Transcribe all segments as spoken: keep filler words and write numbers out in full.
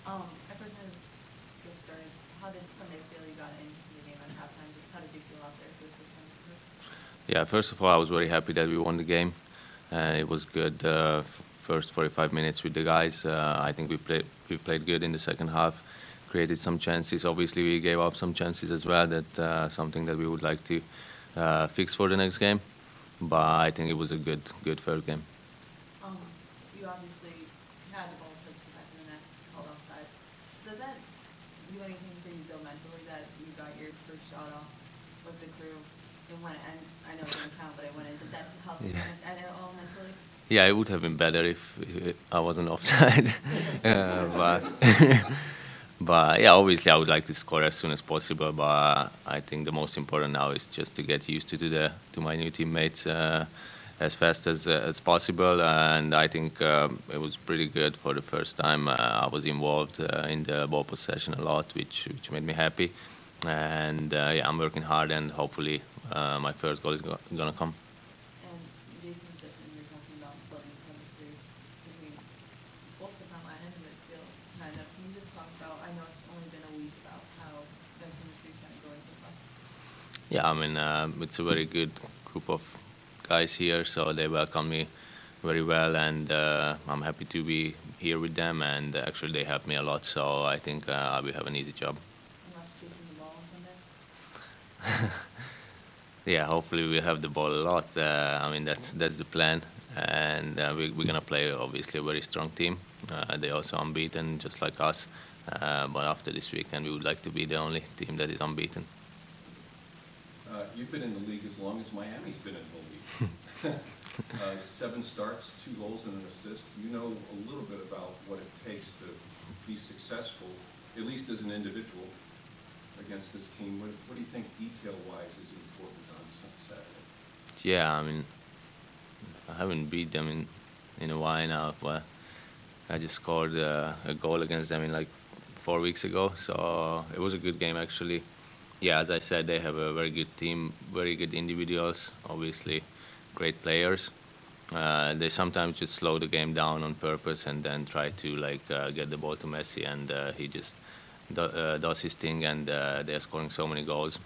Um, I first time get started, how did Sunday feel you got into the game at halftime? Just how did you feel out there for the first time? Yeah, first of all, I was very happy that we won the game. Uh, it was good uh, f- first forty-five minutes with the guys. Uh, I think we played we played good in the second half, created some chances. Obviously, we gave up some chances as well. That uh, something that we would like to uh, fix for the next game. But I think it was a good good first game. Um, you obviously had the ball touch you back in the net, called offside. Does that do anything for you, Bill, mentally that you got your first shot off with the crew? It went, and I know it didn't count, but it went in. Did that help you Yeah. at all mentally? Yeah, it would have been better if, if I wasn't offside. uh, but but yeah, obviously I would like to score as soon as possible. But I think the most important now is just to get used to, to the to my new teammates uh, as fast as uh, as possible. And I think um, it was pretty good for the first time. Uh, I was involved uh, in the ball possession a lot, which which made me happy. And uh, yeah, I'm working hard, and hopefully uh, my first goal is go- gonna come. And Jason just and you're talking about building chemistry between both the front line and the midfield. Kind of, can you just talk about? I know it's only been a week about how that chemistry's kind of going so far. Yeah, I mean, uh, it's a very good group of guys here, so they welcome me very well, and uh, I'm happy to be here with them. And actually, they help me a lot, so I think uh, I will have an easy job. Unless chasing the ball on Sunday. Yeah, hopefully we have the ball a lot. Uh, I mean, that's that's the plan, and uh, we, we're gonna play obviously a very strong team. Uh, they also unbeaten, just like us. Uh, but after this weekend, we would like to be the only team that is unbeaten. Uh, you've been in the league as long as Miami's been in the league. uh, seven starts, two goals, and an assist. You know a little bit about what it takes to be successful, at least as an individual, against this team. What, what do you think detail-wise is important on Saturday? Yeah, I mean, I haven't beat them in in a while now, but I just scored uh, a goal against them in like four weeks ago, so it was a good game actually. Yeah, as I said, they have a very good team, very good individuals, obviously great players. Uh, they sometimes just slow the game down on purpose and then try to like uh, get the ball to Messi, and uh, he just do, uh, does his thing, and uh, they're scoring so many goals.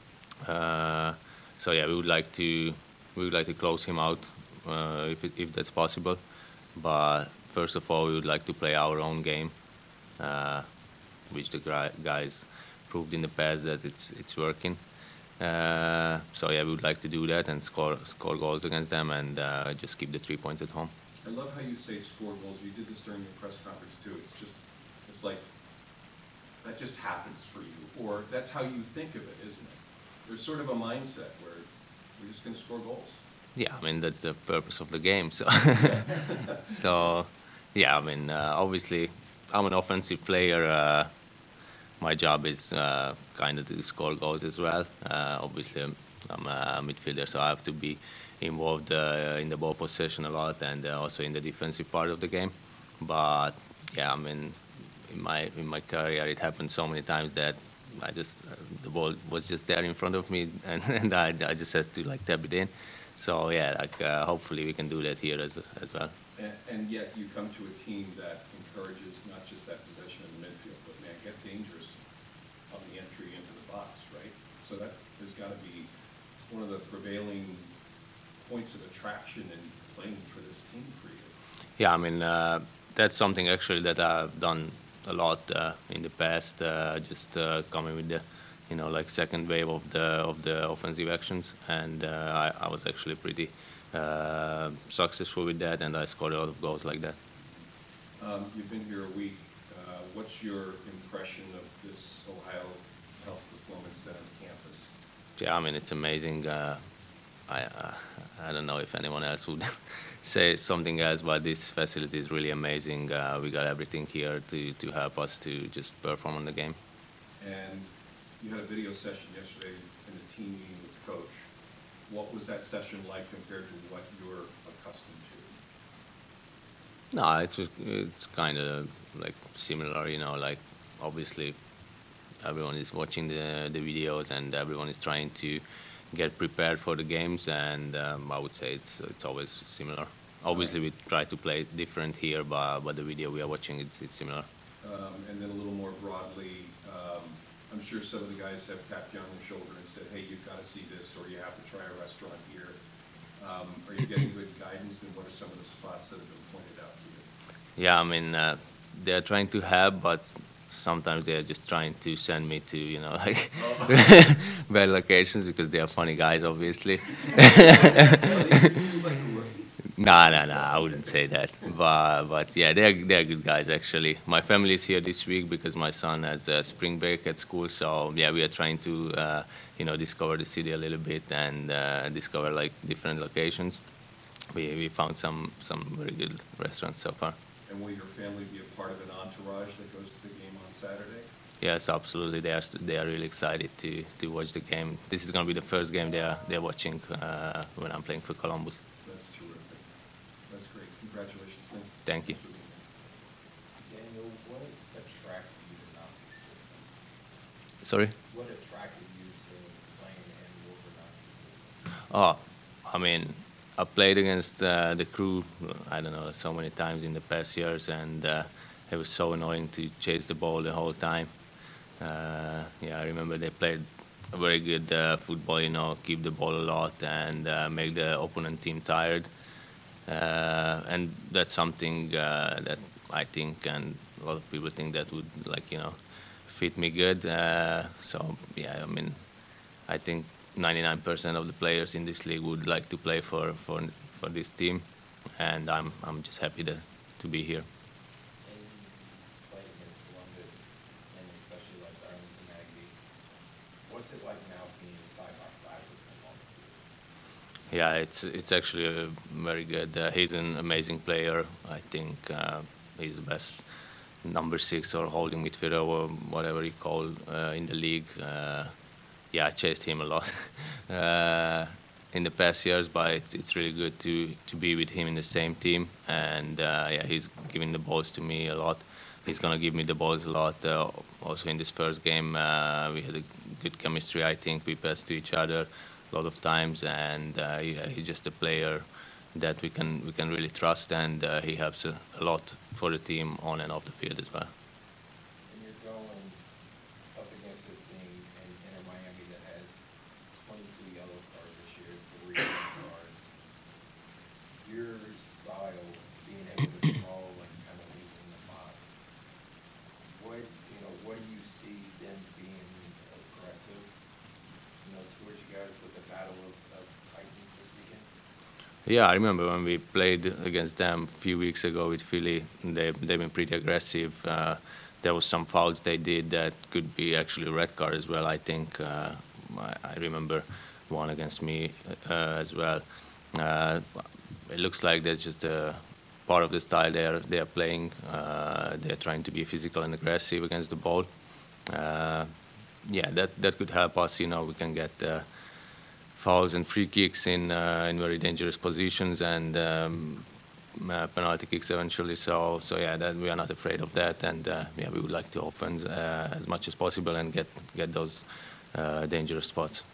Uh, so yeah, we would like to we would like to close him out uh, if it, if that's possible. But first of all, we would like to play our own game, uh, which the gri- guys proved in the past that it's it's working. Uh, so yeah, we would like to do that and score score goals against them, and uh, just keep the three points at home. I love how you say score goals. You did this during your press conference too. It's just, it's like, that just happens for you. Or that's how you think of it, isn't it? There's sort of a mindset where we're just going to score goals. Yeah, I mean that's the purpose of the game. So, so yeah, I mean uh, obviously I'm an offensive player. Uh, my job is uh, kind of to score goals as well. Uh, obviously, I'm, I'm a midfielder, so I have to be involved uh, in the ball possession a lot, and uh, also in the defensive part of the game. But yeah, I mean, in my in my career, it happened so many times that I just uh, the ball was just there in front of me, and, and I, I just had to like tap it in. So yeah, like uh, hopefully we can do that here as as well. And, and yet you come to a team that encourages not just that possession in the midfield, but man, get dangerous on the entry into the box, right? So that has got to be one of the prevailing points of attraction in playing for this team for you. Yeah, I mean uh, that's something actually that I've done a lot uh, in the past. Uh, just uh, coming with the, you know, like second wave of the of the offensive actions, and uh, I, I was actually pretty uh, successful with that, and I scored a lot of goals like that. Um, you've been here a week. Uh, what's your impression of this Ohio Health Performance Center campus? Yeah, I mean it's amazing. Uh, I uh, I don't know if anyone else would say something else, but this facility is really amazing. Uh, we got everything here to to help us to just perform on the game. And you had a video session yesterday in the team meeting with Coach. What was that session like compared to what you're accustomed to? No, it's it's kind of like similar, you know. Like obviously, everyone is watching the the videos, and everyone is trying to get prepared for the games. And um, I would say it's it's always similar. Obviously, we try to play different here, but but the video we are watching it's it's similar. Um, And then a little more broadly, um, I'm sure some of the guys have tapped you on the shoulder and said, hey, you've got to see this, or you have to try a restaurant here. Um, Are you getting good guidance, and what are some of the spots that have been pointed out to you? Yeah, I mean, uh, they're trying to help, but sometimes they're just trying to send me to, you know, like bad locations because they are funny guys, obviously. No, no, no, I wouldn't say that. But, but yeah, they're, they're good guys, actually. My family is here this week because my son has a spring break at school. So, yeah, we are trying to, uh, you know, discover the city a little bit and uh, discover, like, different locations. We, we found some, some very good restaurants so far. And will your family be a part of an entourage that goes to the game on Saturday? Yes, absolutely. They are, they are really excited to, to watch the game. This is going to be the first game they are, they are watching uh, when I'm playing for Columbus. That's terrific. That's great. Congratulations. Thanks. Thank you. Thanks for being here. Daniel, what attracted you to Nazi system? Sorry? What attracted you to playing in Wolver Nazi system? Oh, I mean, I played against uh, the crew, I don't know, so many times in the past years, and uh, it was so annoying to chase the ball the whole time. Uh, yeah, I remember they played a very good uh, football, you know, keep the ball a lot and uh, make the opponent team tired. Uh, and that's something uh, that I think, and a lot of people think that would, like, you know, fit me good. Uh, so, yeah, I mean, I think ninety-nine percent of the players in this league would like to play for, for, for this team, and I'm, I'm just happy to, to be here. And you played against Columbus, and especially like Darlington Nagbe. What's it like now being side by side with him on the field? Yeah, it's it's actually a very good. Uh, he's an amazing player. I think uh, he's the best number six or holding midfielder or whatever you call uh, in the league. Uh, yeah, I chased him a lot uh, in the past years, but it's it's really good to to be with him in the same team. And uh, yeah, he's giving the balls to me a lot. He's gonna give me the balls a lot. Uh, also in this first game, uh, we had a good chemistry. I think we passed to each other a lot of times, and uh, yeah, he's just a player that we can we can really trust, and uh, he helps a, a lot for the team on and off the field as well. And you're going up against a team in Inter Miami that has twenty-two yellow cards this year, three red cards. Your style, being able to call and kind of leave in the box, what, you know, what do you see them being aggressive, you know, towards you guys with the battle of, of Titans this weekend? Yeah, I remember when we played against them a few weeks ago with Philly. They they've been pretty aggressive. Uh, there was some fouls they did that could be actually a red card as well. I think uh, I, I remember one against me uh, as well. Uh, it looks like that's just a part of the style they are they are playing. Uh, they're trying to be physical and aggressive against the ball. Uh, yeah, that that could help us. You know, we can get Uh, fouls and free kicks in uh, in very dangerous positions, and um, uh, penalty kicks eventually. So so yeah, that we are not afraid of that, and uh, yeah, we would like to offense uh, as much as possible and get get those uh, dangerous spots.